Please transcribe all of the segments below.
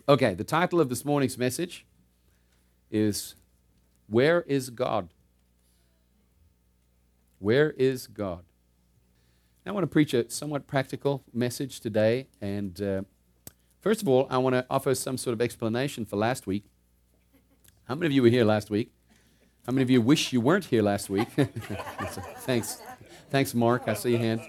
Okay, the title of this morning's message is Where is God? Where is God? I want to preach a somewhat practical message today, and first of all, I want to offer some sort of explanation for last week. How many of you were here last week? How many of you wish you weren't here last week? Thanks. Thanks, Mark. I see your hand.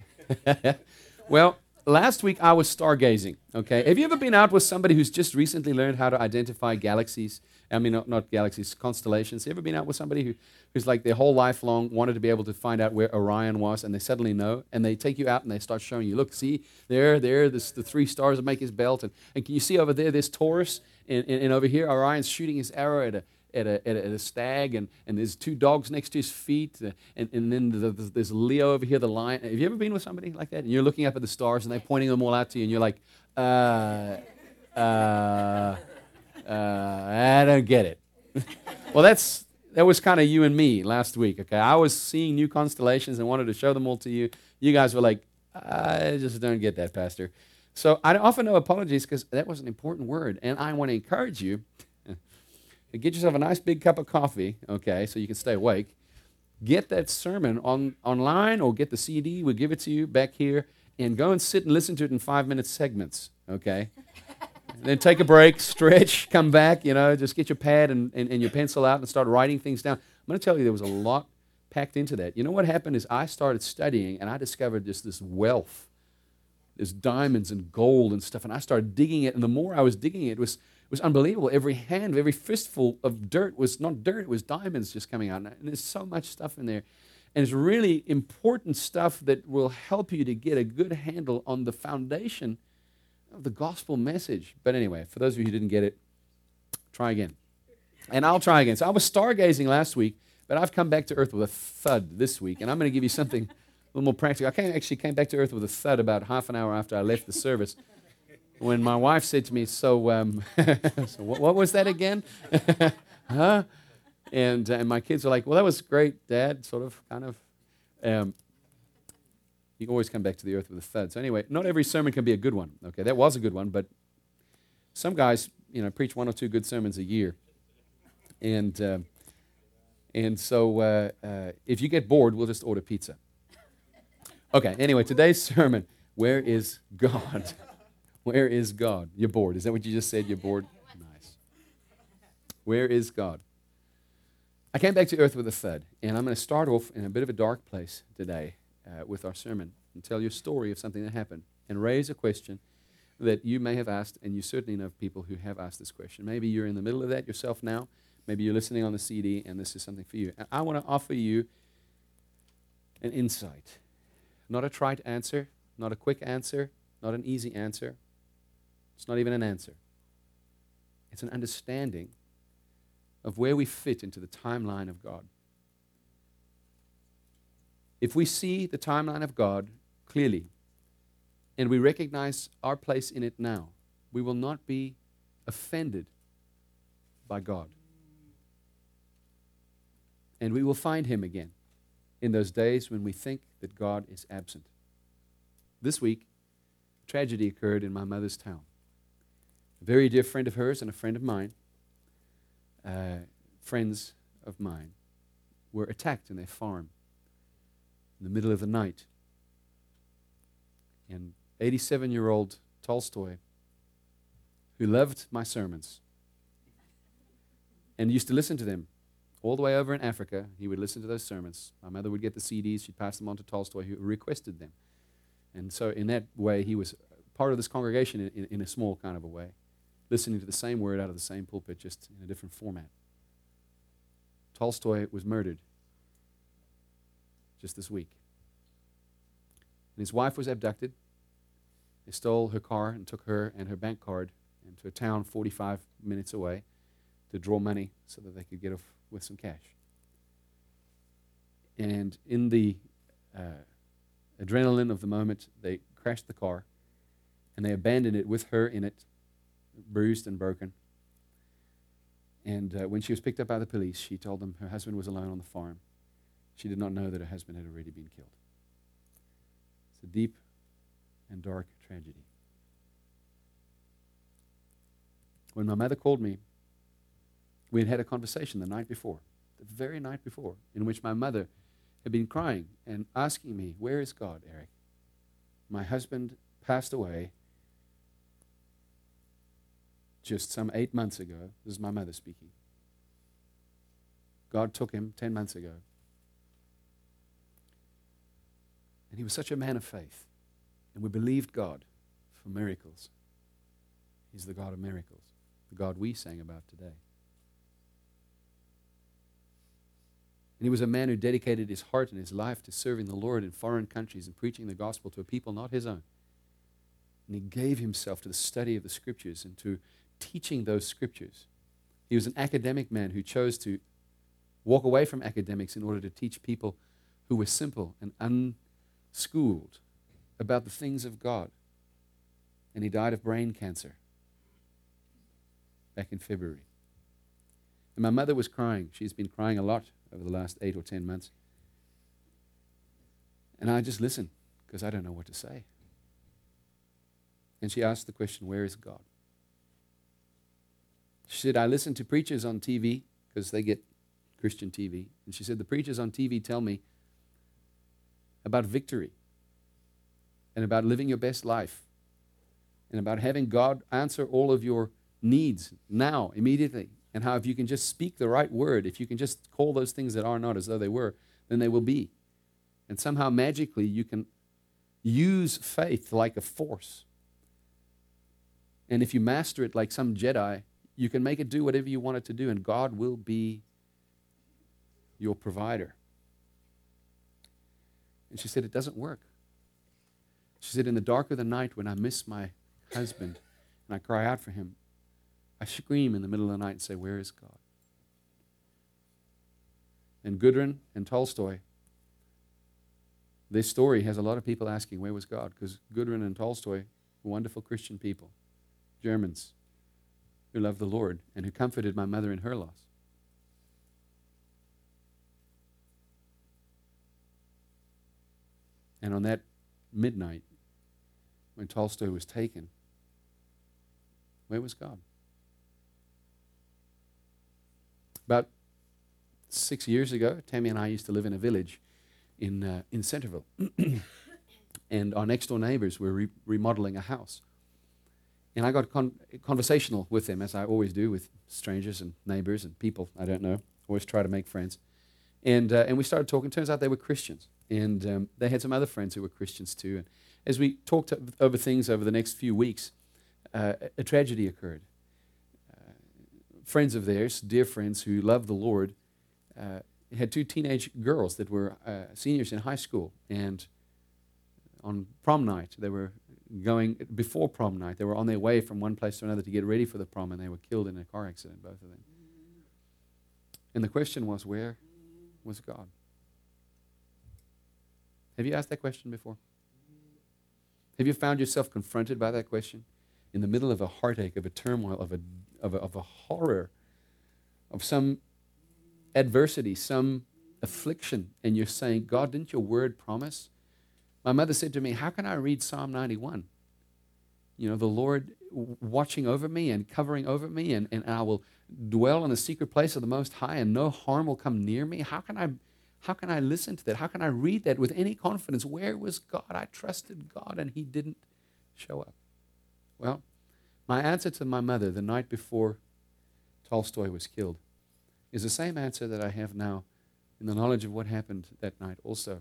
Well, last week I was stargazing, okay? Have you ever been out with somebody who's just recently learned how to identify galaxies? I mean, not galaxies, constellations. Have you ever been out with somebody who's like their whole life long wanted to be able to find out where Orion was, and they suddenly know, and they take you out and they start showing you, look, see, there's the three stars that make his belt, and can you see over there's Taurus, and over here Orion's shooting his arrow at a stag, and there's two dogs next to his feet, and then there's Leo over here, the lion. Have you ever been with somebody like that? And you're looking up at the stars, and they're pointing them all out to you, and you're like, I don't get it. Well, that was kind of you and me last week, okay? I was seeing new constellations and wanted to show them all to you. You guys were like, I just don't get that, Pastor. So I offer no apologies because that was an important word, and I want to encourage you to get yourself a nice big cup of coffee, okay, so you can stay awake. Get that sermon online or get the CD. We'll give it to you back here, and go and sit and listen to it in 5-minute segments, okay? Then take a break, stretch, come back, just get your pad and your pencil out and start writing things down. I'm going to tell you there was a lot packed into that. You know what happened is I started studying, and I discovered just this wealth. There's diamonds and gold and stuff, and I started digging it, and the more I was digging it was unbelievable. Every hand, every fistful of dirt was not dirt, it was diamonds just coming out. And there's so much stuff in there. And it's really important stuff that will help you to get a good handle on the foundation of the gospel message. But anyway, for those of you who didn't get it, try again. And I'll try again. So I was stargazing last week, but I've come back to earth with a thud this week. And I'm going to give you something a little more practical. I came back to earth with a thud about half an hour after I left the service, when my wife said to me, so what was that again? Huh? And my kids were like, well, that was great, Dad, sort of, kind of. You can always come back to the earth with a thud. So anyway, not every sermon can be a good one. Okay, that was a good one, but some guys, preach 1 or 2 good sermons a year. And so if you get bored, we'll just order pizza. Okay, anyway, today's sermon, where is God? Where is God? You're bored. Is that what you just said? You're bored? Nice. Where is God? I came back to earth with a thud, and I'm going to start off in a bit of a dark place today with our sermon and tell you a story of something that happened and raise a question that you may have asked, and you certainly know people who have asked this question. Maybe you're in the middle of that yourself now. Maybe you're listening on the CD, and this is something for you. And I want to offer you an insight. Not a trite answer, not a quick answer, not an easy answer. It's not even an answer. It's an understanding of where we fit into the timeline of God. If we see the timeline of God clearly and we recognize our place in it now, we will not be offended by God. And we will find Him again in those days when we think that God is absent. This week, tragedy occurred in my mother's town. A very dear friend of hers and a friend of mine, friends of mine, were attacked in their farm in the middle of the night. And 87-year-old Tolstoy, who loved my sermons and used to listen to them all the way over in Africa, he would listen to those sermons. My mother would get the CDs, she'd pass them on to Tolstoy, who requested them. And so in that way, he was part of this congregation in a small kind of a way, listening to the same word out of the same pulpit, just in a different format. Tolstoy was murdered just this week. And his wife was abducted. They stole her car and took her and her bank card into a town 45 minutes away to draw money so that they could get off with some cash. And in the adrenaline of the moment, they crashed the car and they abandoned it with her in it, bruised and broken. And when she was picked up by the police, she told them her husband was alone on the farm. She did not know that her husband had already been killed. It's a deep and dark tragedy. when my mother called me, we had had a conversation the night before, the very night before, in which my mother had been crying and asking me, where is God, Eric? My husband passed away just some 8 months ago. This is my mother speaking. God took him 10 months ago. And he was such a man of faith. And we believed God for miracles. He's the God of miracles, the God we sang about today. And he was a man who dedicated his heart and his life to serving the Lord in foreign countries and preaching the gospel to a people not his own. And he gave himself to the study of the Scriptures and to teaching those Scriptures. He was an academic man who chose to walk away from academics in order to teach people who were simple and unschooled about the things of God. And he died of brain cancer back in February. And my mother was crying. She's been crying a lot over the last 8 or 10 months. And I just listened because I don't know what to say. And she asked the question, where is God? She said, I listen to preachers on TV because they get Christian TV. And she said, the preachers on TV tell me about victory and about living your best life and about having God answer all of your needs now, immediately. And how if you can just speak the right word, if you can just call those things that are not as though they were, then they will be. And somehow magically you can use faith like a force. And if you master it like some Jedi, you can make it do whatever you want it to do, and God will be your provider. And she said, it doesn't work. She said, in the dark of the night when I miss my husband and I cry out for him, I scream in the middle of the night and say, where is God? And Gudrun and Tolstoy, this story has a lot of people asking, where was God? Because Gudrun and Tolstoy were wonderful Christian people, Germans, who loved the Lord and who comforted my mother in her loss. And on that midnight, when Tolstoy was taken, where was God? About 6 years ago, Tammy and I used to live in a village in Centerville. And our next door neighbors were remodeling a house. And I got conversational with them, as I always do with strangers and neighbors and people I don't know. Always try to make friends. And we started talking. Turns out they were Christians. And they had some other friends who were Christians too. And as we talked over things over the next few weeks, a tragedy occurred. Friends of theirs, dear friends who loved the Lord, had 2 teenage girls that were seniors in high school. And on prom night, they were before prom night, they were on their way from one place to another to get ready for the prom, and they were killed in a car accident, both of them. And the question was, where was God? Have you asked that question before? Have you found yourself confronted by that question? In the middle of a heartache, of a turmoil, of a horror, of some adversity, some affliction, and you're saying, God, didn't your word promise? My mother said to me, how can I read Psalm 91? You know, the Lord watching over me and covering over me, and I will dwell in the secret place of the Most High, and no harm will come near me. How can I listen to that? How can I read that with any confidence? Where was God? I trusted God, and he didn't show up. Well, my answer to my mother the night before Tolstoy was killed is the same answer that I have now in the knowledge of what happened that night also.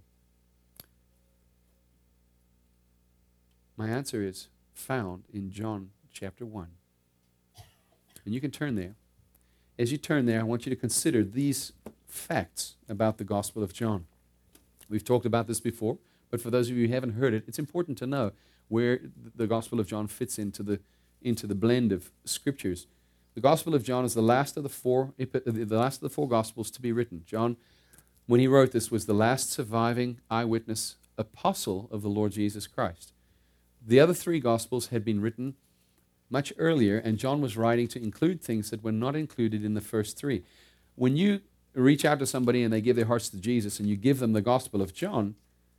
My answer is found in John chapter 1. And you can turn there. As you turn there, I want you to consider these facts about the Gospel of John. We've talked about this before, but for those of you who haven't heard it, it's important to know where the Gospel of John fits into the blend of Scriptures. The Gospel of John is the last of the four Gospels to be written. John, when he wrote this, was the last surviving eyewitness apostle of the Lord Jesus Christ. The other 3 Gospels had been written much earlier, and John was writing to include things that were not included in the first 3. When you reach out to somebody and they give their hearts to Jesus and you give them the Gospel of John,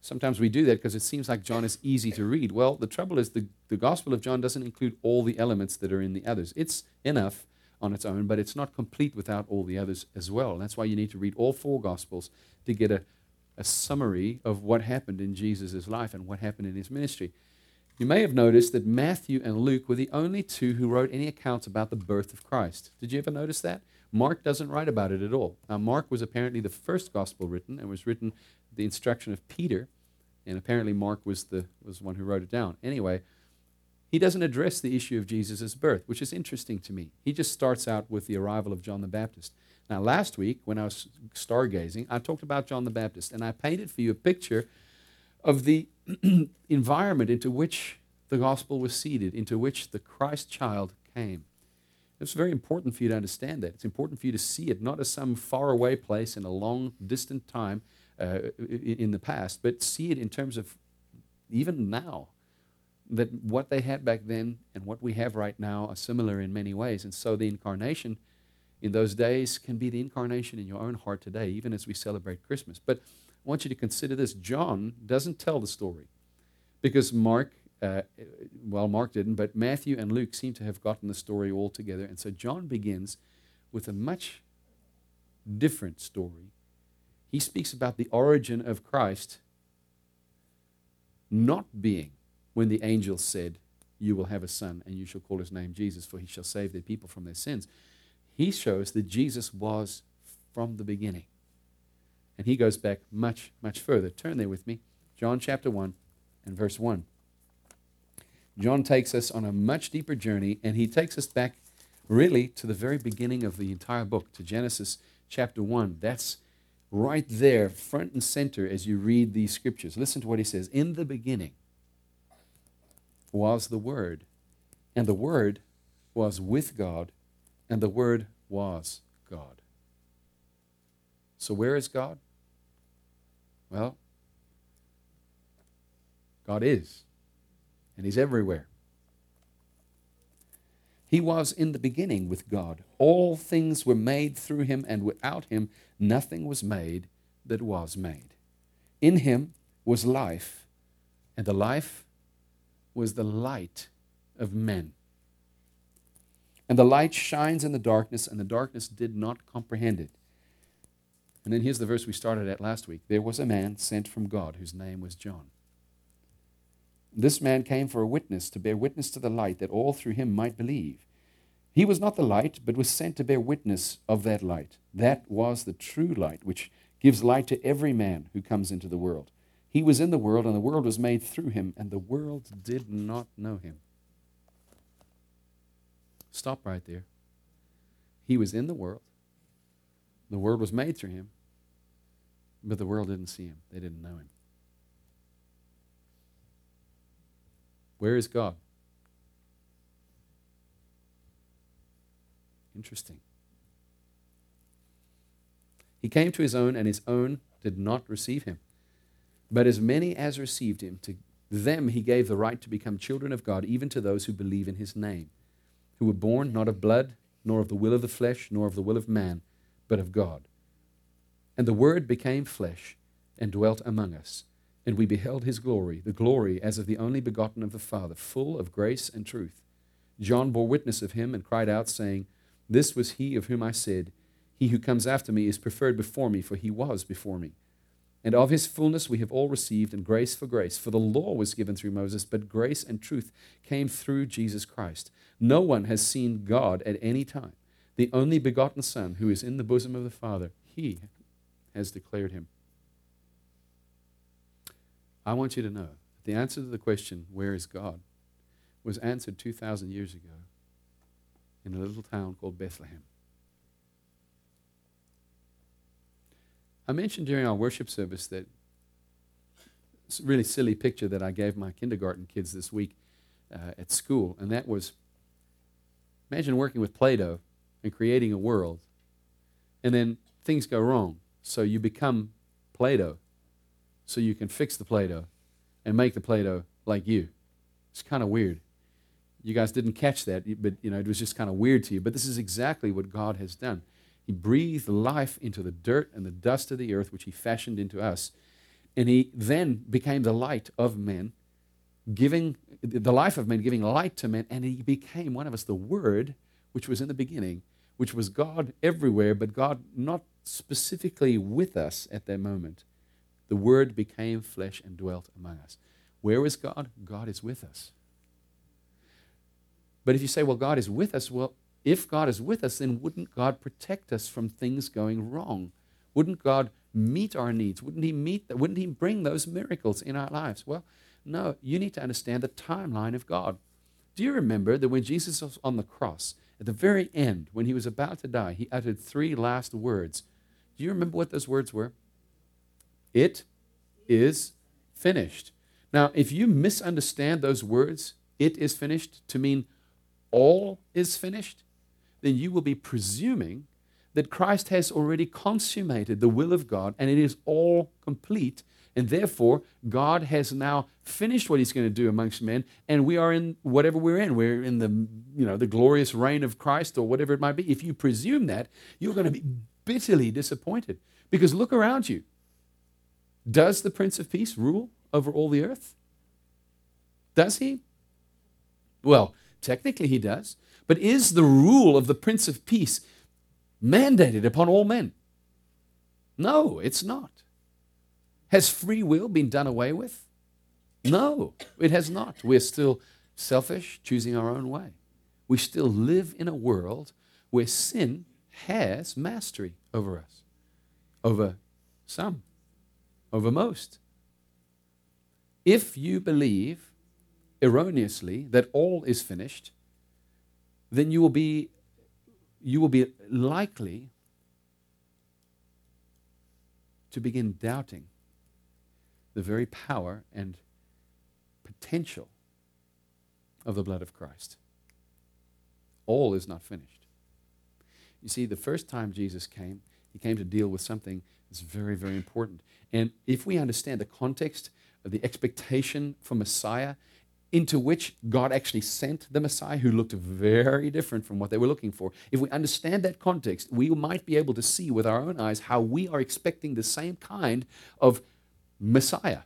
Sometimes we do that because it seems like John is easy to read. Well, the trouble is the Gospel of John doesn't include all the elements that are in the others. It's enough on its own, but it's not complete without all the others as well. And that's why you need to read all four Gospels to get a summary of what happened in Jesus' life and what happened in his ministry. You may have noticed that Matthew and Luke were the only two who wrote any accounts about the birth of Christ. Did you ever notice that? Mark doesn't write about it at all. Now, Mark was apparently the first gospel written and was written at the instruction of Peter, and apparently Mark was the one who wrote it down. Anyway, he doesn't address the issue of Jesus' birth, which is interesting to me. He just starts out with the arrival of John the Baptist. Now, last week, when I was stargazing, I talked about John the Baptist, and I painted for you a picture of the environment into which the gospel was seeded, into which the Christ child came. It's very important for you to understand that. It's important for you to see it not as some faraway place in a long, distant time in the past, but see it in terms of even now, that what they had back then and what we have right now are similar in many ways. And so the incarnation in those days can be the incarnation in your own heart today, even as we celebrate Christmas. But I want you to consider this. John doesn't tell the story because Mark didn't, but Matthew and Luke seem to have gotten the story all together. And so John begins with a much different story. He speaks about the origin of Christ not being when the angel said, "You will have a son, and you shall call his name Jesus, for he shall save their people from their sins." He shows that Jesus was from the beginning. And he goes back much, much further. Turn there with me. John chapter 1 and verse 1. John takes us on a much deeper journey, and he takes us back really to the very beginning of the entire book, to Genesis chapter 1. That's right there, front and center as you read these scriptures. Listen to what he says. In the beginning was the Word, and the Word was with God, and the Word was God. So where is God? Well, God is, and he's everywhere. He was in the beginning with God. All things were made through him, and without him nothing was made that was made. In him was life, and the life was the light of men. And the light shines in the darkness, and the darkness did not comprehend it. And then here's the verse we started at last week. There was a man sent from God whose name was John. This man came for a witness, to bear witness to the light, that all through him might believe. He was not the light, but was sent to bear witness of that light. That was the true light, which gives light to every man who comes into the world. He was in the world, and the world was made through him, and the world did not know him. Stop right there. He was in the world. The world was made through him, but the world didn't see him. They didn't know him. Where is God? Interesting. He came to his own, and his own did not receive him. But as many as received him, to them he gave the right to become children of God, even to those who believe in his name, who were born not of blood, nor of the will of the flesh, nor of the will of man, but of God. And the Word became flesh and dwelt among us, and we beheld his glory, the glory as of the only begotten of the Father, full of grace and truth. John bore witness of him and cried out, saying, This was he of whom I said, He who comes after me is preferred before me, for he was before me. And of his fullness we have all received, and grace for grace. For the law was given through Moses, but grace and truth came through Jesus Christ. No one has seen God at any time. The only begotten Son, who is in the bosom of the Father, he has declared him. I want you to know that the answer to the question, where is God, was answered 2,000 years ago in a little town called Bethlehem. I mentioned during our worship service that it's a really silly picture that I gave my kindergarten kids this week at school, and that was, imagine working with Play-Doh and creating a world, and then things go wrong, so you become Play-Doh, so you can fix the Play-Doh and make the Play-Doh like you. It's kind of weird. You guys didn't catch that, but it was just kind of weird to you. But this is exactly what God has done. He breathed life into the dirt and the dust of the earth, which he fashioned into us. And he then became the light of men, giving the life of men, giving light to men, and he became one of us, the Word, which was in the beginning, which was God everywhere, but God not specifically with us at that moment. The Word became flesh and dwelt among us. Where is God? God is with us. But if you say, well, God is with us, well, if God is with us, then wouldn't God protect us from things going wrong? Wouldn't God meet our needs? Wouldn't he bring those miracles in our lives? Well, no, you need to understand the timeline of God. Do you remember that when Jesus was on the cross, at the very end, when he was about to die, he uttered 3 last words? Do you remember what those words were? It is finished. Now, if you misunderstand those words, it is finished, to mean all is finished, then you will be presuming that Christ has already consummated the will of God and it is all complete, and therefore God has now finished what he's going to do amongst men, and we are in whatever we're in. We're in the glorious reign of Christ or whatever it might be. If you presume that, you're going to be bitterly disappointed, because look around you. Does the Prince of Peace rule over all the earth? Does he? Well, technically he does. But is the rule of the Prince of Peace mandated upon all men? No, it's not. Has free will been done away with? No, it has not. We're still selfish, choosing our own way. We still live in a world where sin has mastery over us, over some, over most. If you believe erroneously that all is finished, then you will be likely to begin doubting the very power and potential of the blood of Christ. All is not finished. You see, the first time Jesus came, he came to deal with something that's very, very important. And if we understand the context of the expectation for Messiah, into which God actually sent the Messiah, who looked very different from what they were looking for. If we understand that context, we might be able to see with our own eyes how we are expecting the same kind of Messiah.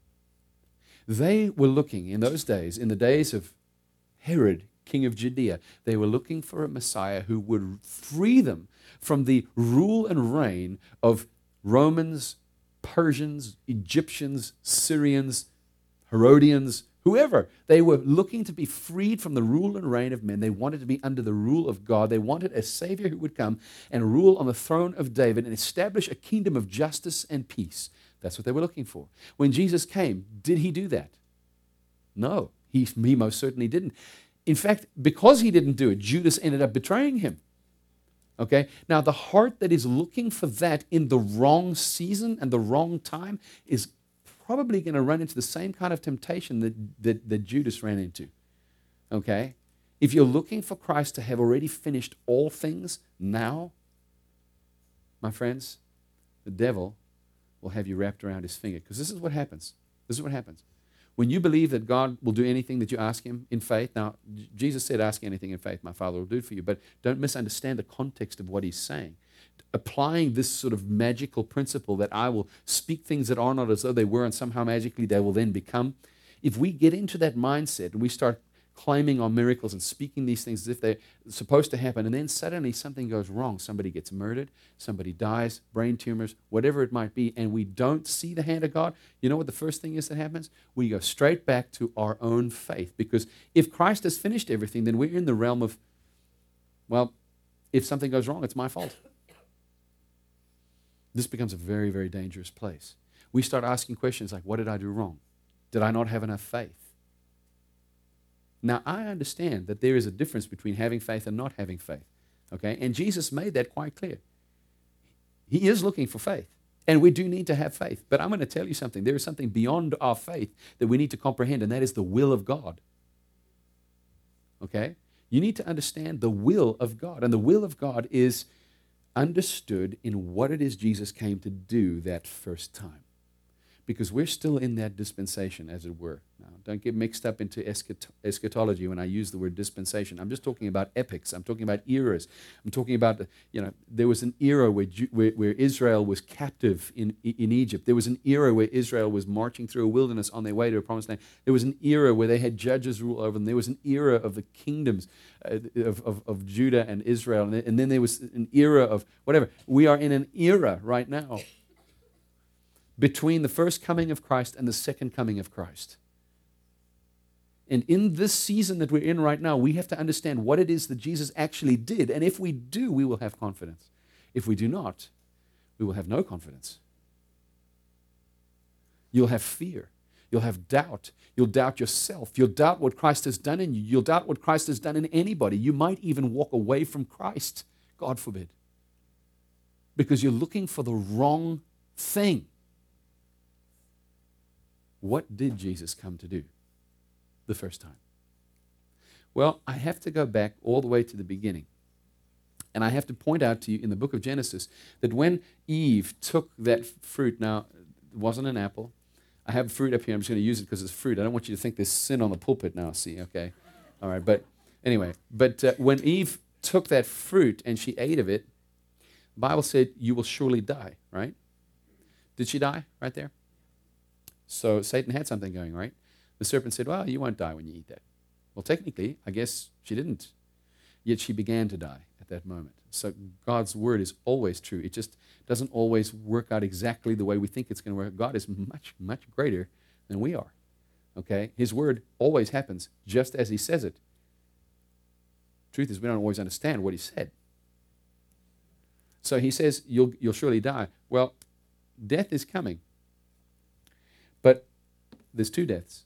They were looking in those days, in the days of Herod, king of Judea, they were looking for a Messiah who would free them from the rule and reign of Romans, Persians, Egyptians, Syrians, Herodians, whoever. They were looking to be freed from the rule and reign of men. They wanted to be under the rule of God. They wanted a Savior who would come and rule on the throne of David and establish a kingdom of justice and peace. That's what they were looking for. When Jesus came, did he do that? No, he most certainly didn't. In fact, because he didn't do it, Judas ended up betraying him. Okay? Now, the heart that is looking for that in the wrong season and the wrong time is probably going to run into the same kind of temptation that Judas ran into. Okay? If you're looking for Christ to have already finished all things now, my friends, the devil will have you wrapped around his finger. Because this is what happens. This is what happens. When you believe that God will do anything that you ask him in faith, now, Jesus said, ask anything in faith, my Father will do it for you. But don't misunderstand the context of what he's saying. Applying this sort of magical principle that I will speak things that are not as though they were, and somehow magically they will then become. If we get into that mindset and we start claiming on miracles and speaking these things as if they're supposed to happen, and then suddenly something goes wrong, somebody gets murdered, somebody dies, brain tumors, whatever it might be, and we don't see the hand of God, you know what the first thing is that happens? We go straight back to our own faith, because if Christ has finished everything, then we're in the realm of, well, if something goes wrong, it's my fault. This becomes a very, very dangerous place. We start asking questions like, what did I do wrong? Did I not have enough faith? Now, I understand that there is a difference between having faith and not having faith, okay? And Jesus made that quite clear. He is looking for faith, and we do need to have faith. But I'm going to tell you something. There is something beyond our faith that we need to comprehend, and that is the will of God, okay? You need to understand the will of God, and the will of God is understood in what it is Jesus came to do that first time. because we're still in that dispensation, as it were. Now, don't get mixed up into eschatology when I use the word dispensation. I'm just talking about epochs. I'm talking about eras. I'm talking about, there was an era where Israel was captive in Egypt. There was an era where Israel was marching through a wilderness on their way to a promised land. There was an era where they had judges rule over them. There was an era of the kingdoms of Judah and Israel. And then there was an era of whatever. We are in an era right now between the first coming of Christ and the second coming of Christ. And in this season that we're in right now, we have to understand what it is that Jesus actually did. And if we do, we will have confidence. If we do not, we will have no confidence. You'll have fear. You'll have doubt. You'll doubt yourself. You'll doubt what Christ has done in you. You'll doubt what Christ has done in anybody. You might even walk away from Christ, God forbid, because you're looking for the wrong thing. What did Jesus come to do the first time? Well, I have to go back all the way to the beginning. And I have to point out to you in the book of Genesis that when Eve took that fruit, now, it wasn't an apple. I have fruit up here. I'm just going to use it because it's fruit. I don't want you to think there's sin on the pulpit now, see, okay? All right, but anyway. But when Eve took that fruit and she ate of it, the Bible said, you will surely die, right? Did she die right there? So Satan had something going, right? The serpent said, well, you won't die when you eat that. Well, technically, I guess she didn't. Yet she began to die at that moment. So God's word is always true. It just doesn't always work out exactly the way we think it's going to work. God is much, much greater than we are. Okay? His word always happens just as he says it. Truth is, we don't always understand what he said. So he says, you'll surely die. Well, death is coming. But there's two deaths.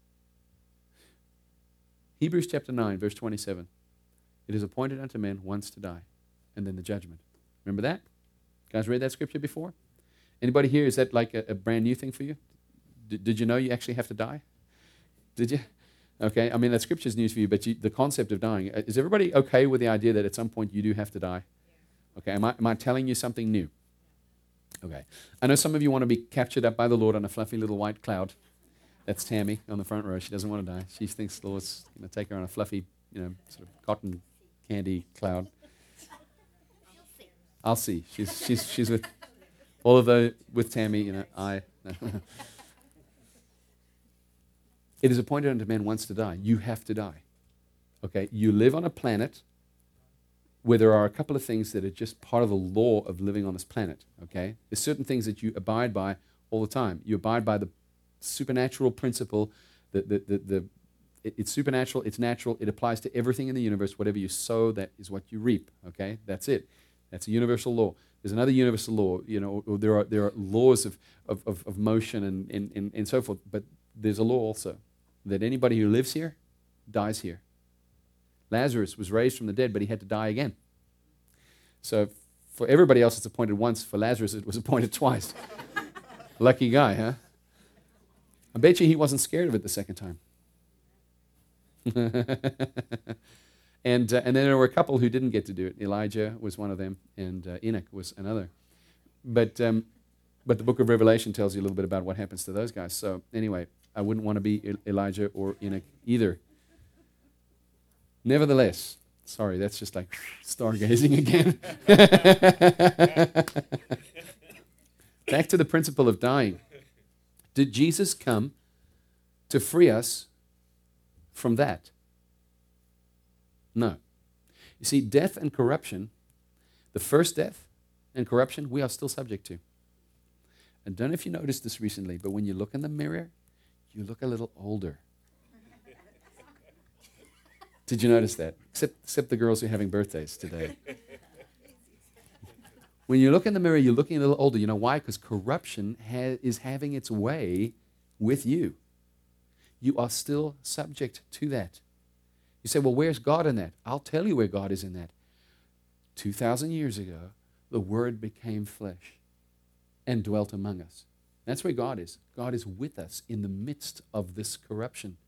Hebrews chapter 9, verse 27. It is appointed unto men once to die, and then the judgment. Remember that? You guys read that scripture before? Anybody here, is that like a brand new thing for you? Did you know you actually have to die? Did you? Okay, I mean, that scripture is news for you, but the concept of dying, is everybody okay with the idea that at some point you do have to die? Okay, am I telling you something new? Okay. I know some of you want to be captured up by the Lord on a fluffy little white cloud. That's Tammy on the front row. She doesn't want to die. She thinks the Lord's going to take her on a fluffy, sort of cotton candy cloud. I'll see. She's with all of those with Tammy. It is appointed unto men once to die. You have to die. Okay. You live on a planet where there are a couple of things that are just part of the law of living on this planet, okay? There's certain things that you abide by all the time. You abide by the supernatural principle. It's supernatural, it's natural, it applies to everything in the universe. Whatever you sow, that is what you reap, okay? That's it. That's a universal law. There's another universal law, or there are laws of motion and so forth, but there's a law also that anybody who lives here dies here. Lazarus was raised from the dead, but he had to die again. So for everybody else, it's appointed once. For Lazarus, it was appointed twice. Lucky guy, huh? I bet you he wasn't scared of it the second time. And then there were a couple who didn't get to do it. Elijah was one of them, and Enoch was another. But the book of Revelation tells you a little bit about what happens to those guys. So anyway, I wouldn't want to be Elijah or Enoch either. Nevertheless, sorry, that's just like stargazing again. Back to the principle of dying. Did Jesus come to free us from that? No. You see, death and corruption, the first death and corruption, we are still subject to. I don't know if you noticed this recently, but when you look in the mirror, you look a little older. Did you notice that? Except the girls who are having birthdays today. When you look in the mirror, you're looking a little older. You know why? Because corruption is having its way with you. You are still subject to that. You say, well, where's God in that? I'll tell you where God is in that. 2,000 years ago, the Word became flesh and dwelt among us. That's where God is. God is with us in the midst of this corruption.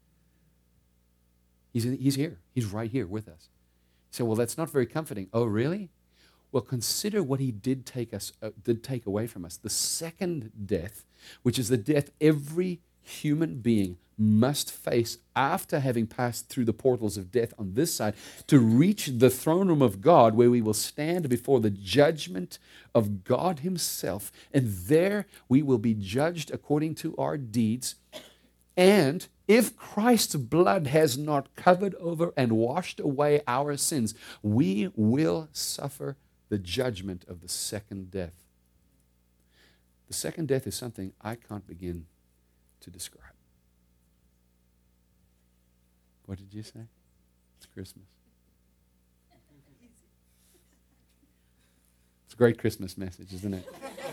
He's here. He's right here with us. You say, well, that's not very comforting. Oh, really? Well, consider what he did take away from us. The second death, which is the death every human being must face after having passed through the portals of death on this side, to reach the throne room of God, where we will stand before the judgment of God himself. And there we will be judged according to our deeds. And if Christ's blood has not covered over and washed away our sins, we will suffer the judgment of the second death. The second death is something I can't begin to describe. What did you say? It's Christmas. It's a great Christmas message, isn't it?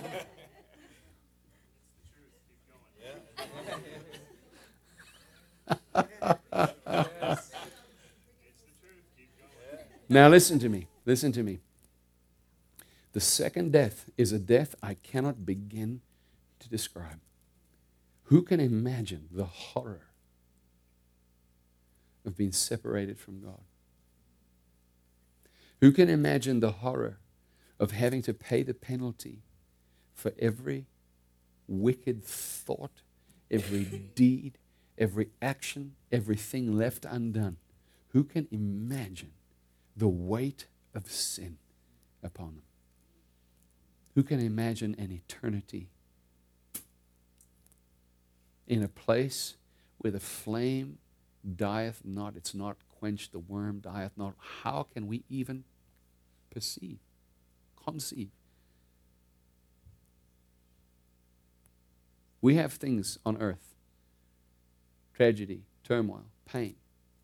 Now listen to me. Listen to me. The second death is a death I cannot begin to describe. Who can imagine the horror of being separated from God? Who can imagine the horror of having to pay the penalty for every wicked thought, every deed, every action, everything left undone? Who can imagine the weight of sin upon them? Who can imagine an eternity in a place where the flame dieth not, it's not quenched, the worm dieth not? How can we even conceive? We have things on earth, tragedy, turmoil, pain,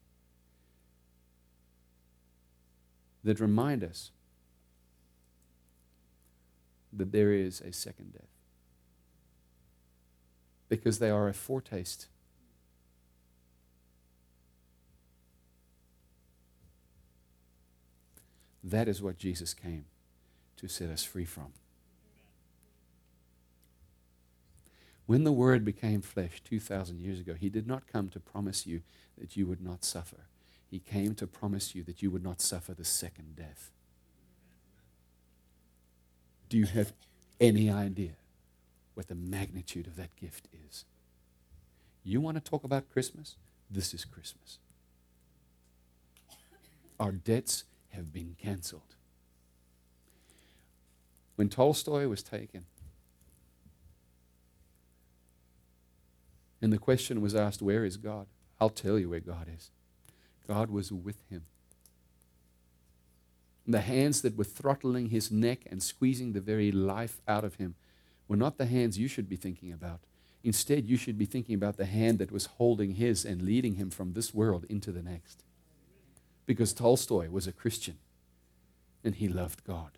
that remind us that there is a second death, because they are a foretaste. That is what Jesus came to set us free from. When the Word became flesh 2,000 years ago, he did not come to promise you that you would not suffer. He came to promise you that you would not suffer the second death. Do you have any idea what the magnitude of that gift is? You want to talk about Christmas? This is Christmas. Our debts have been canceled. When Tolstoy was taken, and the question was asked, where is God? I'll tell you where God is. God was with him. The hands that were throttling his neck and squeezing the very life out of him were not the hands you should be thinking about. Instead, you should be thinking about the hand that was holding his and leading him from this world into the next. Because Tolstoy was a Christian and he loved God.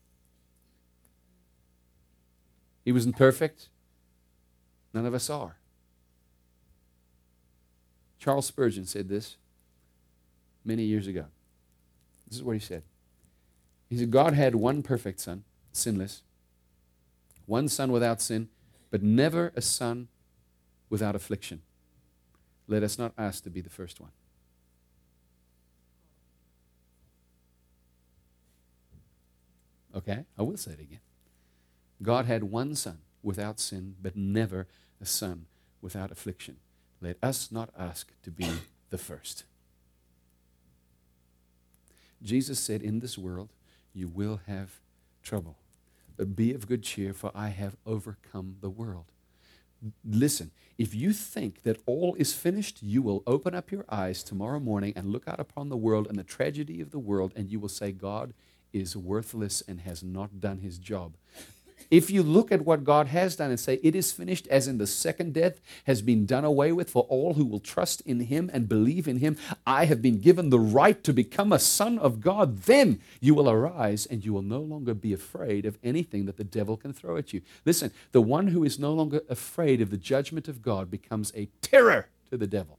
He wasn't perfect. None of us are. Charles Spurgeon said this many years ago. This is what he said. He said, God had one perfect son, sinless, one son without sin, but never a son without affliction. Let us not ask to be the first one. Okay, I will say it again. God had one son without sin, but never a son without affliction. Let us not ask to be the first. Jesus said, in this world you will have trouble, but be of good cheer, for I have overcome the world. Listen, if you think that all is finished, you will open up your eyes tomorrow morning and look out upon the world and the tragedy of the world, and you will say, God is worthless and has not done his job. If you look at what God has done and say, it is finished, as in the second death has been done away with for all who will trust in him and believe in him, I have been given the right to become a son of God, then you will arise and you will no longer be afraid of anything that the devil can throw at you. Listen, the one who is no longer afraid of the judgment of God becomes a terror to the devil.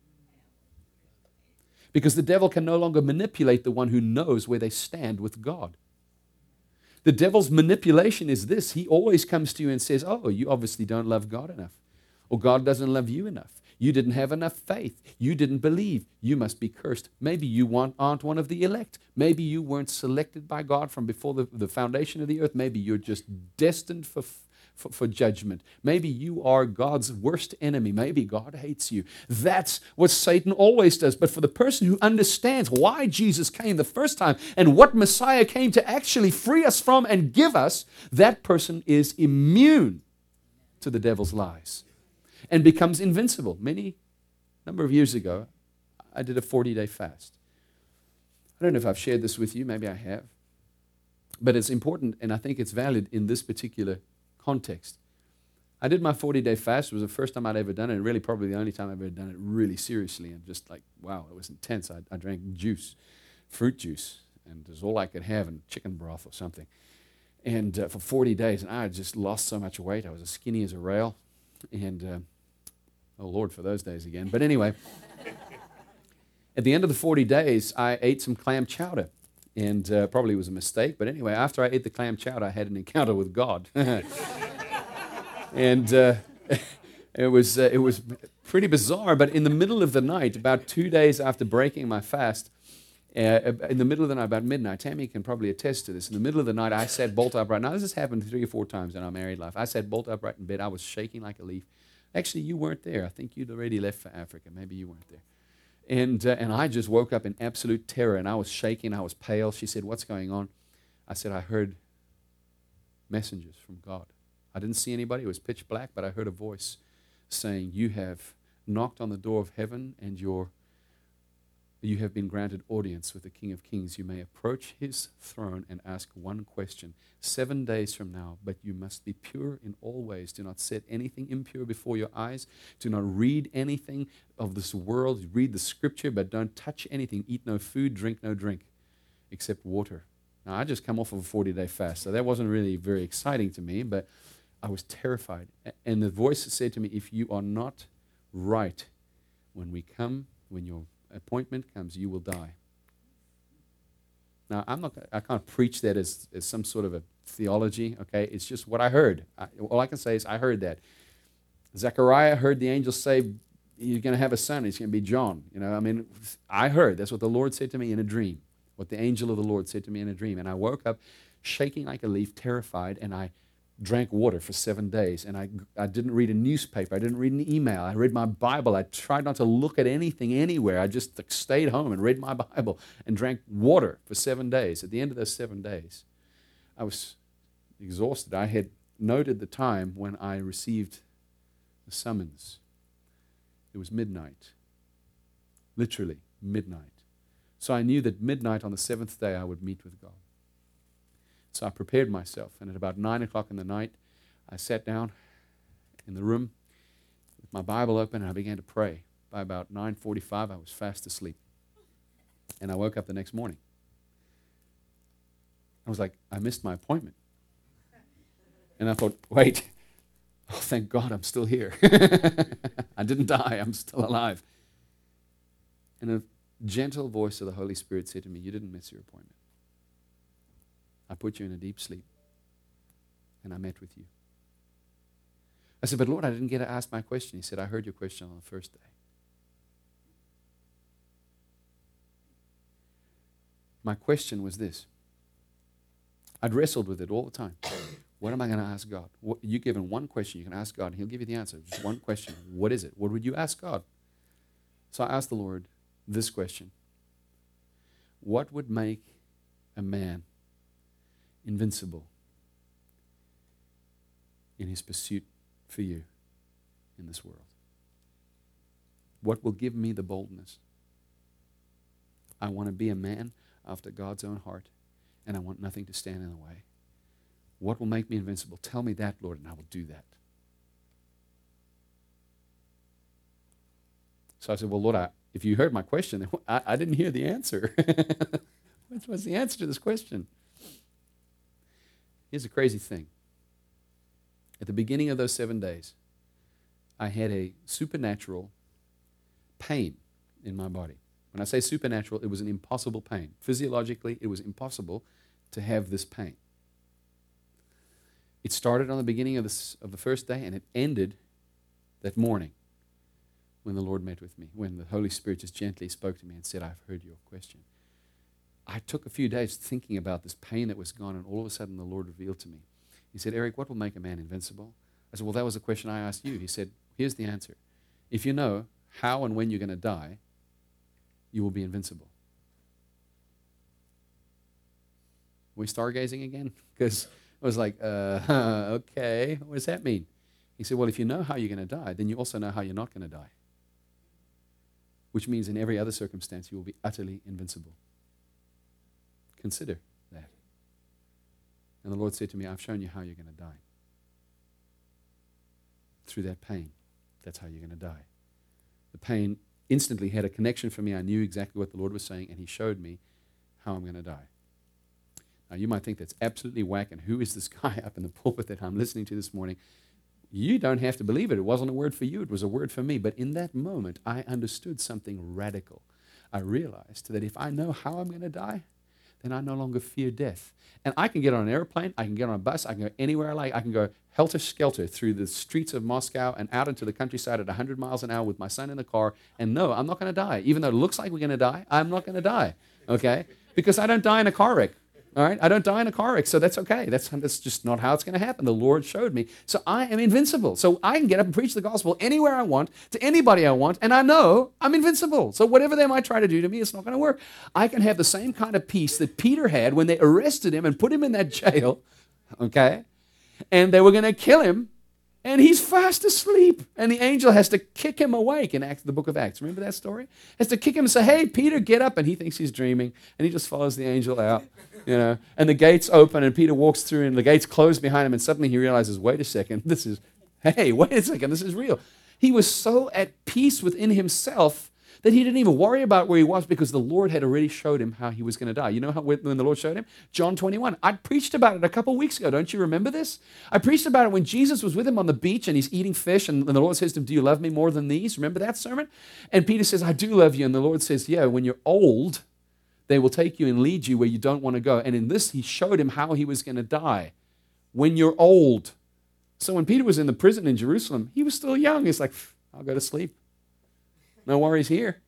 Because the devil can no longer manipulate the one who knows where they stand with God. The devil's manipulation is this. He always comes to you and says, oh, you obviously don't love God enough. Or God doesn't love you enough. You didn't have enough faith. You didn't believe. You must be cursed. Maybe you aren't one of the elect. Maybe you weren't selected by God from before the foundation of the earth. Maybe you're just destined for judgment. Maybe you are God's worst enemy. Maybe God hates you. That's what Satan always does. But for the person who understands why Jesus came the first time and what Messiah came to actually free us from and give us, that person is immune to the devil's lies and becomes invincible. Number of years ago, I did a 40-day fast. I don't know if I've shared this with you. Maybe I have. But it's important, and I think it's valid in this particular context. I did my 40-day fast. It was the first time I'd ever done it, and really probably the only time I've ever done it really seriously. And just like, wow, it was intense. I drank juice, fruit juice, and it was all I could have, and chicken broth or something. And for 40 days, and I had just lost so much weight. I was as skinny as a rail. And, oh, Lord, for those days again. But anyway, at the end of the 40 days, I ate some clam chowder. And probably was a mistake. But anyway, after I ate the clam chowder, I had an encounter with God. And it was pretty bizarre. But in the middle of the night, about 2 days after breaking my fast, in the middle of the night, about midnight, Tammy can probably attest to this. In the middle of the night, I sat bolt upright. Now, this has happened 3 or 4 times in our married life. I sat bolt upright in bed. I was shaking like a leaf. Actually, you weren't there. I think you'd already left for Africa. Maybe you weren't there. And I just woke up in absolute terror, and I was shaking. I was pale. She said, "What's going on?" I said, "I heard messengers from God. I didn't see anybody. It was pitch black, but I heard a voice saying, 'You have knocked on the door of heaven, and you have been granted audience with the King of Kings. You may approach his throne and ask one question. 7 days from now, but you must be pure in all ways. Do not set anything impure before your eyes. Do not read anything of this world. Read the scripture, but don't touch anything. Eat no food, drink no drink, except water.'" Now, I just come off of a 40-day fast, so that wasn't really very exciting to me, but I was terrified. And the voice said to me, "If you are not right when your appointment comes, you will die." Now, I can't preach that as some sort of a theology, okay? It's just what I heard. All I can say is I heard that. Zechariah heard the angel say, "You're going to have a son. He's going to be John." I heard. That's what the Lord said to me in a dream, what the angel of the Lord said to me in a dream. And I woke up shaking like a leaf, terrified, and I drank water for 7 days, and I didn't read a newspaper. I didn't read an email. I read my Bible. I tried not to look at anything anywhere. I just stayed home and read my Bible and drank water for 7 days. At the end of those 7 days, I was exhausted. I had noted the time when I received the summons. It was midnight, literally midnight. So I knew that midnight on the 7th day I would meet with God. So I prepared myself, and at about 9 o'clock in the night, I sat down in the room with my Bible open, and I began to pray. By about 9:45, I was fast asleep. And I woke up the next morning. I was like, I missed my appointment. And I thought, wait, oh, thank God I'm still here. I didn't die, I'm still alive. And a gentle voice of the Holy Spirit said to me, "You didn't miss your appointment. I put you in a deep sleep, and I met with you." I said, "But Lord, I didn't get to ask my question." He said, "I heard your question on the first day." My question was this. I'd wrestled with it all the time. What am I going to ask God? You're given one question. You can ask God, and he'll give you the answer. Just one question. What is it? What would you ask God? So I asked the Lord this question. What would make a man invincible in his pursuit for you in this world? What will give me the boldness? I want to be a man after God's own heart, and I want nothing to stand in the way. What will make me invincible? Tell me that, Lord, and I will do that. So I said, "Well, Lord, if you heard my question, I didn't hear the answer." What's the answer to this question? Here's a crazy thing. At the beginning of those 7 days, I had a supernatural pain in my body. When I say supernatural, it was an impossible pain. Physiologically, it was impossible to have this pain. It started on the beginning of the first day, and it ended that morning when the Lord met with me, when the Holy Spirit just gently spoke to me and said, I've heard your question. I took a few days thinking about this pain that was gone, and all of a sudden the Lord revealed to me. He said, Eric, what will make a man invincible? I said, well, that was a question I asked you. He said, here's the answer. If you know how and when you're going to die, you will be invincible. Are we stargazing again? Because I was like, okay, what does that mean? He said, well, if you know how you're going to die, then you also know how you're not going to die. Which means in every other circumstance, you will be utterly invincible. Consider that. And the Lord said to me, I've shown you how you're going to die. Through that pain, that's how you're going to die. The pain instantly had a connection for me. I knew exactly what the Lord was saying, and He showed me how I'm going to die. Now, you might think that's absolutely whack, and who is this guy up in the pulpit that I'm listening to this morning? You don't have to believe it. It wasn't a word for you. It was a word for me. But in that moment, I understood something radical. I realized that if I know how I'm going to die, then I no longer fear death. And I can get on an airplane, I can get on a bus, I can go anywhere I like. I can go helter-skelter through the streets of Moscow and out into the countryside at 100 miles an hour with my son in the car. And no, I'm not going to die. Even though it looks like we're going to die, I'm not going to die, okay? Because I don't die in a car wreck. All right, I don't die in a car wreck, so that's okay. That's just not how it's going to happen. The Lord showed me. So I am invincible. So I can get up and preach the gospel anywhere I want, to anybody I want, and I know I'm invincible. So whatever they might try to do to me, it's not going to work. I can have the same kind of peace that Peter had when they arrested him and put him in that jail, okay? And they were going to kill him, and he's fast asleep. And the angel has to kick him awake in the book of Acts. Remember that story? Has to kick him and say, hey, Peter, get up. And he thinks he's dreaming, and he just follows the angel out. You know, and the gates open, and Peter walks through, and the gates close behind him, and suddenly he realizes, wait a second, this is real. He was so at peace within himself that he didn't even worry about where he was because the Lord had already showed him how he was going to die. You know how when the Lord showed him? John 21. I preached about it a couple weeks ago. Don't you remember this? I preached about it when Jesus was with him on the beach, and he's eating fish, and the Lord says to him, do you love me more than these? Remember that sermon? And Peter says, I do love you. And the Lord says, yeah, when you're old, they will take you and lead you where you don't want to go. And in this, he showed him how he was going to die. When you're old. So when Peter was in the prison in Jerusalem, he was still young. He's like, I'll go to sleep. No worries here.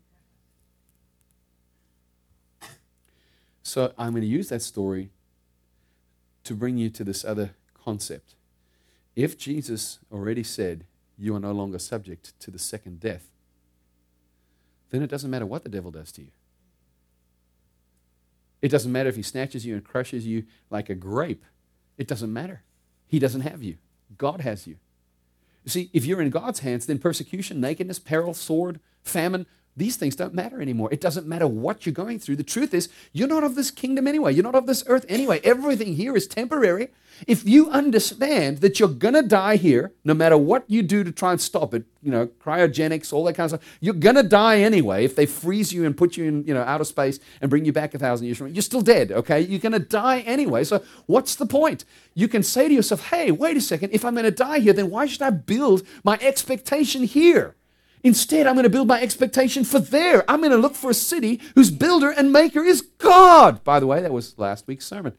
So I'm going to use that story to bring you to this other concept. If Jesus already said you are no longer subject to the second death, then it doesn't matter what the devil does to you. It doesn't matter if he snatches you and crushes you like a grape. It doesn't matter. He doesn't have you. God has you. You see, if you're in God's hands, then persecution, nakedness, peril, sword, famine, these things don't matter anymore. It doesn't matter what you're going through. The truth is, you're not of this kingdom anyway. You're not of this earth anyway. Everything here is temporary. If you understand that you're going to die here, no matter what you do to try and stop it, cryogenics, all that kind of stuff, you're going to die anyway. If they freeze you and put you in, outer space and bring you back 1,000 years from now, you're still dead, okay? You're going to die anyway. So what's the point? You can say to yourself, hey, wait a second. If I'm going to die here, then why should I build my expectation here? Instead, I'm going to build my expectation for there. I'm going to look for a city whose builder and maker is God. By the way, that was last week's sermon.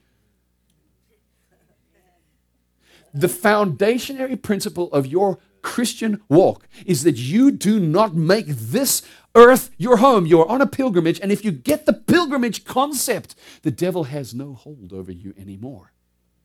The foundationary principle of your Christian walk is that you do not make this earth your home. You're on a pilgrimage, and if you get the pilgrimage concept, the devil has no hold over you anymore.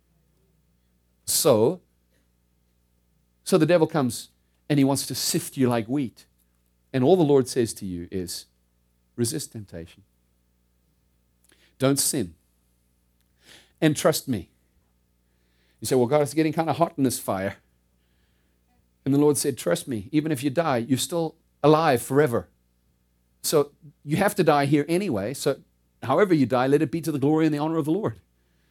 So the devil comes and he wants to sift you like wheat. And all the Lord says to you is, resist temptation. Don't sin. And trust me. You say, well, God, it's getting kind of hot in this fire. And the Lord said, trust me, even if you die, you're still alive forever. So you have to die here anyway. So however you die, let it be to the glory and the honor of the Lord.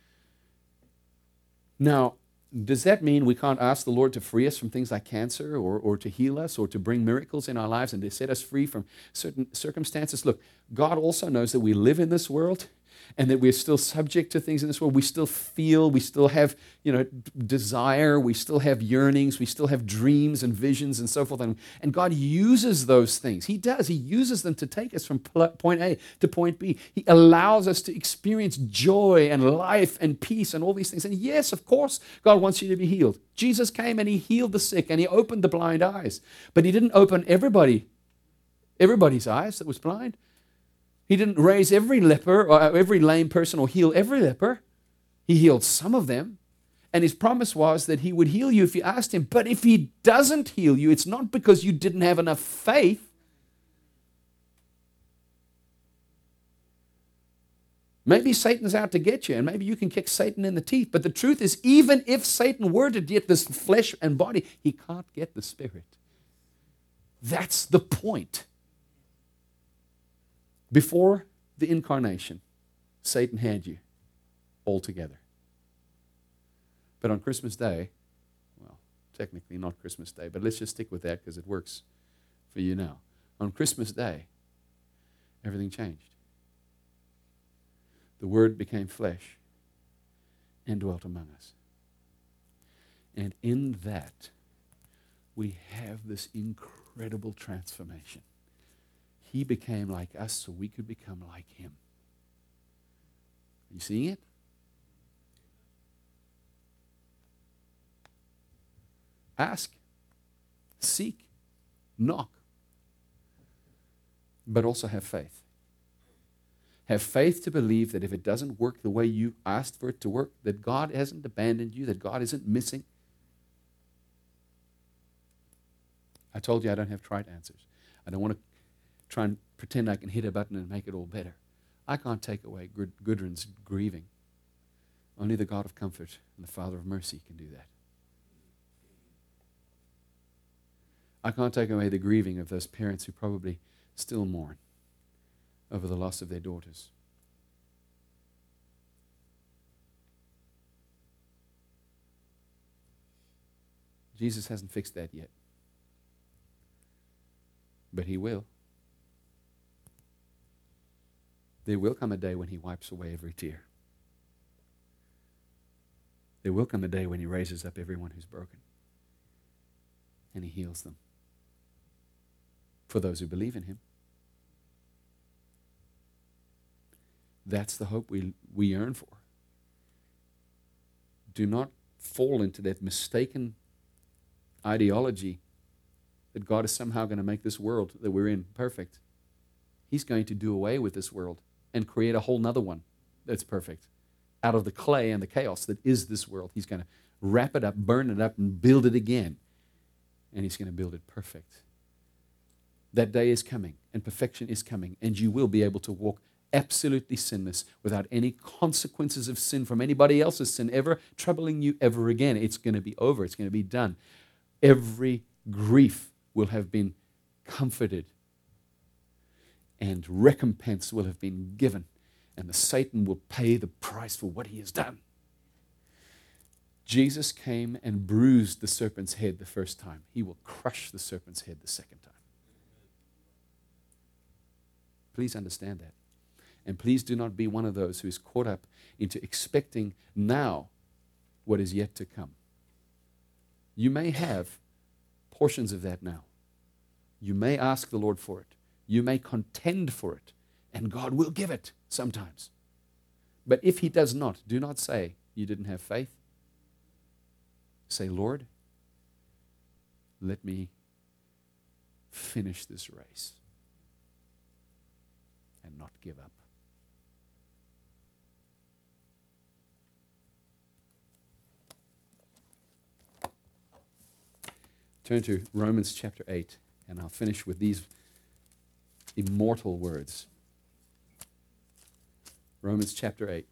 Now, does that mean we can't ask the Lord to free us from things like cancer or to heal us or to bring miracles in our lives and to set us free from certain circumstances? Look, God also knows that we live in this world and that we're still subject to things in this world. We still feel, we still have, desire, we still have yearnings, we still have dreams and visions and so forth. And God uses those things. He does. He uses them to take us from point A to point B. He allows us to experience joy and life and peace and all these things. And yes, of course, God wants you to be healed. Jesus came and he healed the sick and he opened the blind eyes. But he didn't open everybody's eyes that was blind. He didn't raise every leper or every lame person or heal every leper. He healed some of them. And his promise was that he would heal you if you asked him. But if he doesn't heal you, it's not because you didn't have enough faith. Maybe Satan's out to get you, and maybe you can kick Satan in the teeth. But the truth is, even if Satan were to get this flesh and body, he can't get the spirit. That's the point. Before the incarnation, Satan had you all together. But on Christmas Day, well, technically not Christmas Day, but let's just stick with that because it works for you now. On Christmas Day, everything changed. The Word became flesh and dwelt among us. And in that, we have this incredible transformation. He became like us so we could become like him. Are you seeing it? Ask, seek, knock, but also have faith. Have faith to believe that if it doesn't work the way you asked for it to work, that God hasn't abandoned you, that God isn't missing. I told you I don't have trite answers. I don't want to try and pretend I can hit a button and make it all better. I can't take away Gudrun's grieving. Only the God of comfort and the Father of mercy can do that. I can't take away the grieving of those parents who probably still mourn over the loss of their daughters. Jesus hasn't fixed that yet. But he will. There will come a day when he wipes away every tear. There will come a day when he raises up everyone who's broken. And he heals them. For those who believe in him. That's the hope we yearn for. Do not fall into that mistaken ideology that God is somehow going to make this world that we're in perfect. He's going to do away with this world and create a whole nother one that's perfect. Out of the clay and the chaos that is this world, he's going to wrap it up, burn it up, and build it again. And he's going to build it perfect. That day is coming, and perfection is coming, and you will be able to walk absolutely sinless without any consequences of sin from anybody else's sin ever troubling you ever again. It's going to be over. It's going to be done. Every grief will have been comforted, and recompense will have been given, and the Satan will pay the price for what he has done. Jesus came and bruised the serpent's head the first time. He will crush the serpent's head the second time. Please understand that. And please do not be one of those who is caught up into expecting now what is yet to come. You may have portions of that now. You may ask the Lord for it. You may contend for it. And God will give it sometimes. But if he does not, do not say you didn't have faith. Say, Lord, let me finish this race and not give up. Turn to Romans chapter 8, and I'll finish with these immortal words. Romans chapter 8.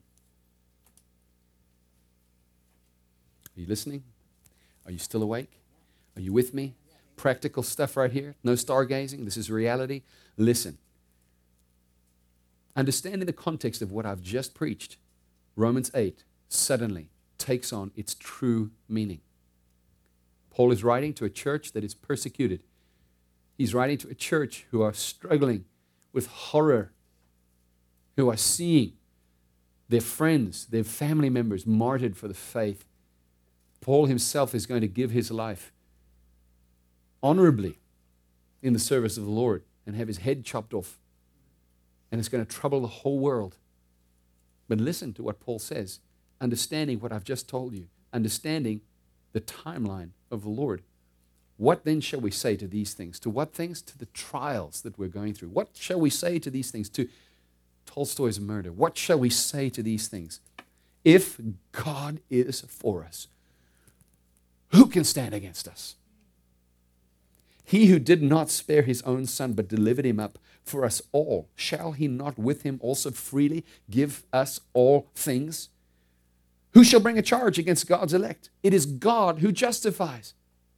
Are you listening? Are you still awake? Are you with me? Practical stuff right here. No stargazing. This is reality. Listen. Understanding the context of what I've just preached, Romans 8 suddenly takes on its true meaning. Paul is writing to a church that is persecuted. He's writing to a church who are struggling with horror, who are seeing their friends, their family members martyred for the faith. Paul himself is going to give his life honorably in the service of the Lord and have his head chopped off. And it's going to trouble the whole world. But listen to what Paul says, understanding what I've just told you, understanding the timeline of the Lord. What then shall we say to these things? To what things? To the trials that we're going through. What shall we say to these things? To Tolstoy's murder. What shall we say to these things? If God is for us, who can stand against us? He who did not spare his own son, but delivered him up for us all, shall he not with him also freely give us all things? Who shall bring a charge against God's elect? It is God who justifies.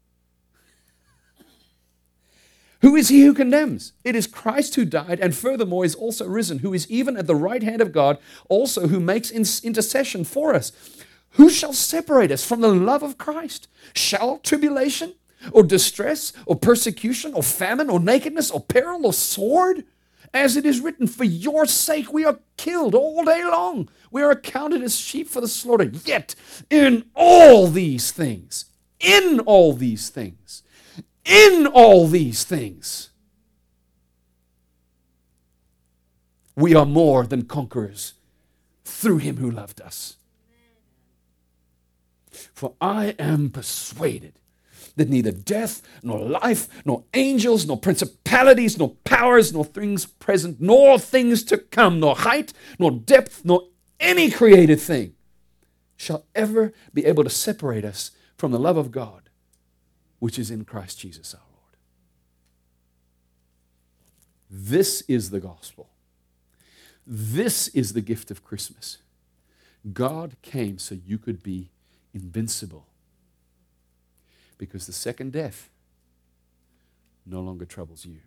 Who is he who condemns? It is Christ who died and furthermore is also risen, who is even at the right hand of God, also who makes intercession for us. Who shall separate us from the love of Christ? Shall tribulation or distress or persecution or famine or nakedness or peril or sword? As it is written, for your sake we are killed all day long. We are accounted as sheep for the slaughter. Yet in all these things, in all these things, in all these things, we are more than conquerors through him who loved us. For I am persuaded that neither death, nor life, nor angels, nor principalities, nor powers, nor things present, nor things to come, nor height, nor depth, nor any created thing shall ever be able to separate us from the love of God, which is in Christ Jesus our Lord. This is the gospel. This is the gift of Christmas. God came so you could be invincible. Because the second death no longer troubles you.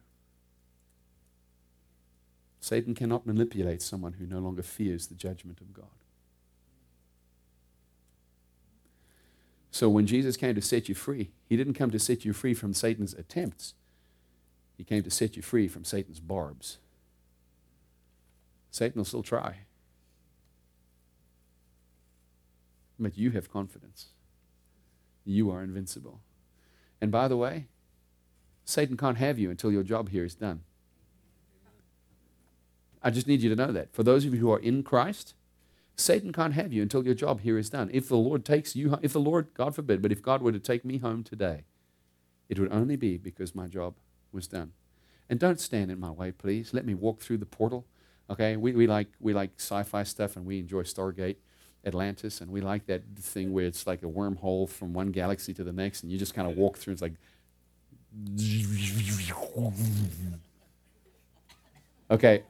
Satan cannot manipulate someone who no longer fears the judgment of God. So when Jesus came to set you free, he didn't come to set you free from Satan's attempts. He came to set you free from Satan's barbs. Satan will still try. But you have confidence. You are invincible. And by the way, Satan can't have you until your job here is done. I just need you to know that. For those of you who are in Christ, Satan can't have you until your job here is done. If the Lord takes you, if the Lord, God forbid, but if God were to take me home today, it would only be because my job was done. And don't stand in my way, please. Let me walk through the portal. Okay, we like sci-fi stuff, and we enjoy Stargate Atlantis, and we like that thing where it's like a wormhole from one galaxy to the next, and you just kind of walk through, and it's like, okay.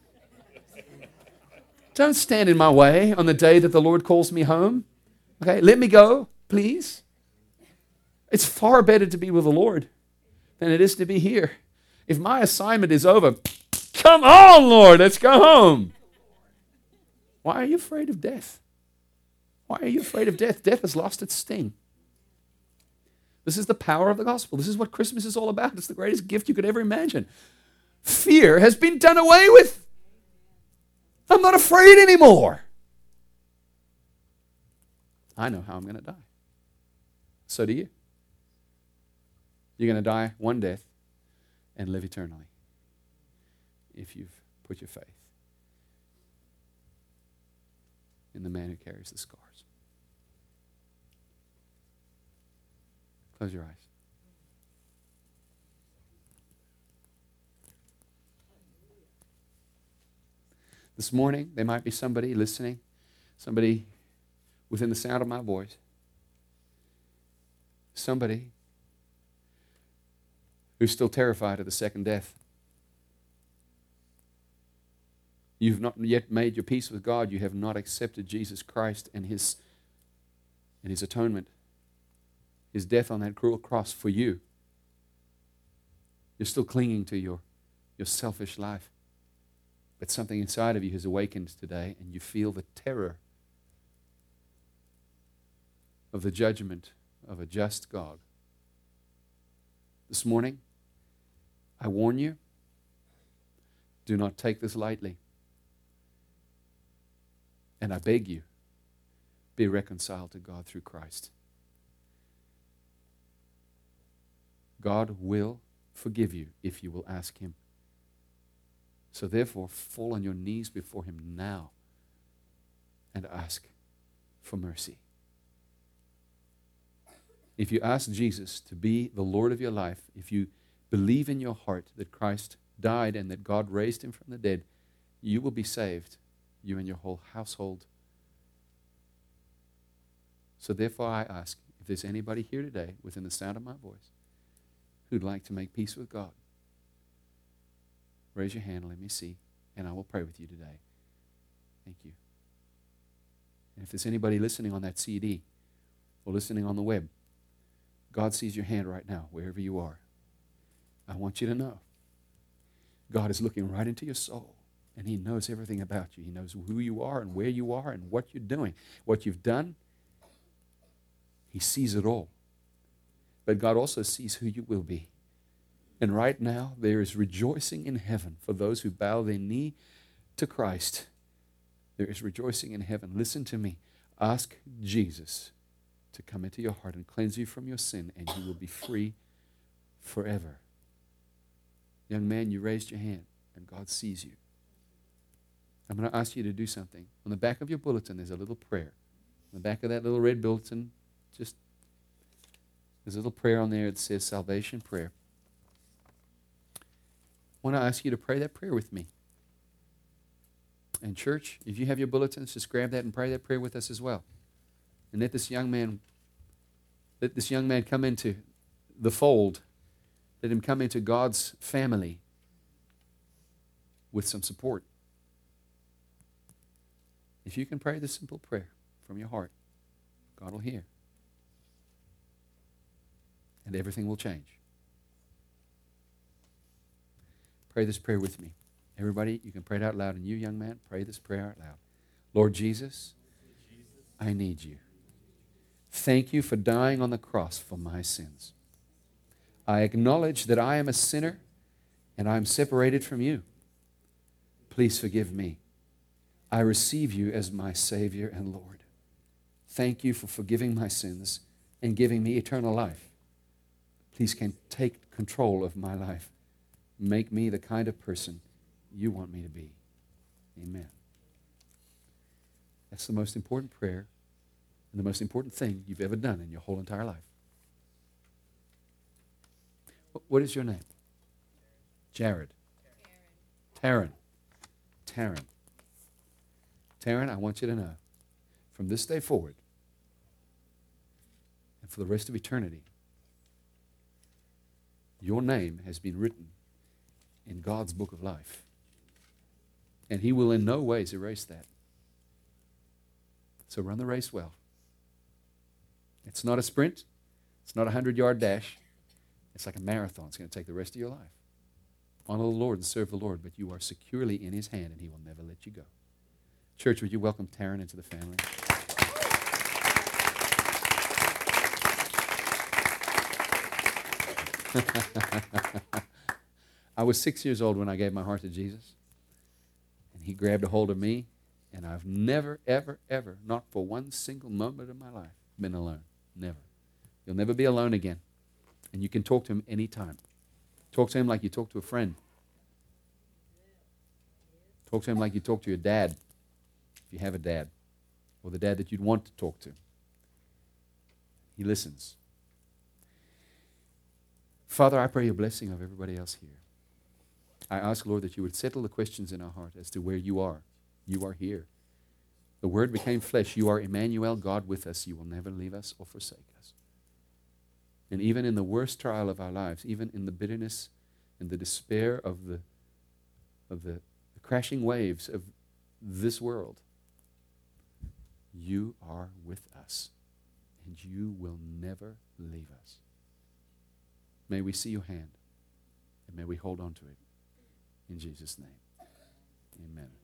Don't stand in my way on the day that the Lord calls me home. Okay, let me go, please. It's far better to be with the Lord than it is to be here. If my assignment is over, come on, Lord, let's go home. Why are you afraid of death? Why are you afraid of death? Death has lost its sting. This is the power of the gospel. This is what Christmas is all about. It's the greatest gift you could ever imagine. Fear has been done away with. I'm not afraid anymore. I know how I'm going to die. So do you. You're going to die one death and live eternally if you've put your faith in the man who carries the scars. Close your eyes. This morning, there might be somebody listening, somebody within the sound of my voice, somebody who's still terrified of the second death. You've not yet made your peace with God. You have not accepted Jesus Christ and His atonement, His death on that cruel cross for you. You're still clinging to your selfish life. But something inside of you has awakened today, and you feel the terror of the judgment of a just God. This morning, I warn you, do not take this lightly. And I beg you, be reconciled to God through Christ. God will forgive you if you will ask Him. So therefore, fall on your knees before Him now and ask for mercy. If you ask Jesus to be the Lord of your life, if you believe in your heart that Christ died and that God raised Him from the dead, you will be saved, you and your whole household. So therefore I ask, if there's anybody here today within the sound of my voice who'd like to make peace with God, raise your hand and let me see, and I will pray with you today. Thank you. And if there's anybody listening on that CD or listening on the web, God sees your hand right now, wherever you are. I want you to know God is looking right into your soul, and He knows everything about you. He knows who you are and where you are and what you're doing, what you've done. He sees it all. But God also sees who you will be. And right now, there is rejoicing in heaven for those who bow their knee to Christ. There is rejoicing in heaven. Listen to me. Ask Jesus to come into your heart and cleanse you from your sin, and you will be free forever. Young man, you raised your hand, and God sees you. I'm going to ask you to do something. On the back of your bulletin, there's a little prayer. On the back of that little red bulletin, just there's a little prayer on there that says salvation prayer. I want to ask you to pray that prayer with me. And church, if you have your bulletins, just grab that and pray that prayer with us as well. And let this young man come into the fold. Let him come into God's family with some support. If you can pray this simple prayer from your heart, God will hear. And everything will change. Pray this prayer with me. Everybody, you can pray it out loud. And you, young man, pray this prayer out loud. Lord Jesus, I need you. Thank you for dying on the cross for my sins. I acknowledge that I am a sinner and I am separated from you. Please forgive me. I receive you as my Savior and Lord. Thank you for forgiving my sins and giving me eternal life. Please take control of my life. Make me the kind of person you want me to be. Amen. That's the most important prayer and the most important thing you've ever done in your whole entire life. What is your name? Jared. Taryn. Taryn. Taryn, I want you to know, from this day forward, and for the rest of eternity, your name has been written in God's book of life. And He will in no ways erase that. So run the race well. It's not a sprint. It's not a 100-yard dash. It's like a marathon. It's going to take the rest of your life. Honor the Lord and serve the Lord, but you are securely in His hand and He will never let you go. Church, would you welcome Taryn into the family? I was 6 years old when I gave my heart to Jesus. And He grabbed a hold of me. And I've never, ever, ever, not for one single moment of my life, been alone. Never. You'll never be alone again. And you can talk to Him anytime. Talk to Him like you talk to a friend. Talk to Him like you talk to your dad, if you have a dad, or the dad that you'd want to talk to. He listens. Father, I pray your blessing of everybody else here. I ask, Lord, that you would settle the questions in our heart as to where you are. You are here. The Word became flesh. You are Emmanuel, God with us. You will never leave us or forsake us. And even in the worst trial of our lives, even in the bitterness and the despair of the crashing waves of this world, you are with us. And you will never leave us. May we see your hand, and may we hold on to it. In Jesus' name, amen.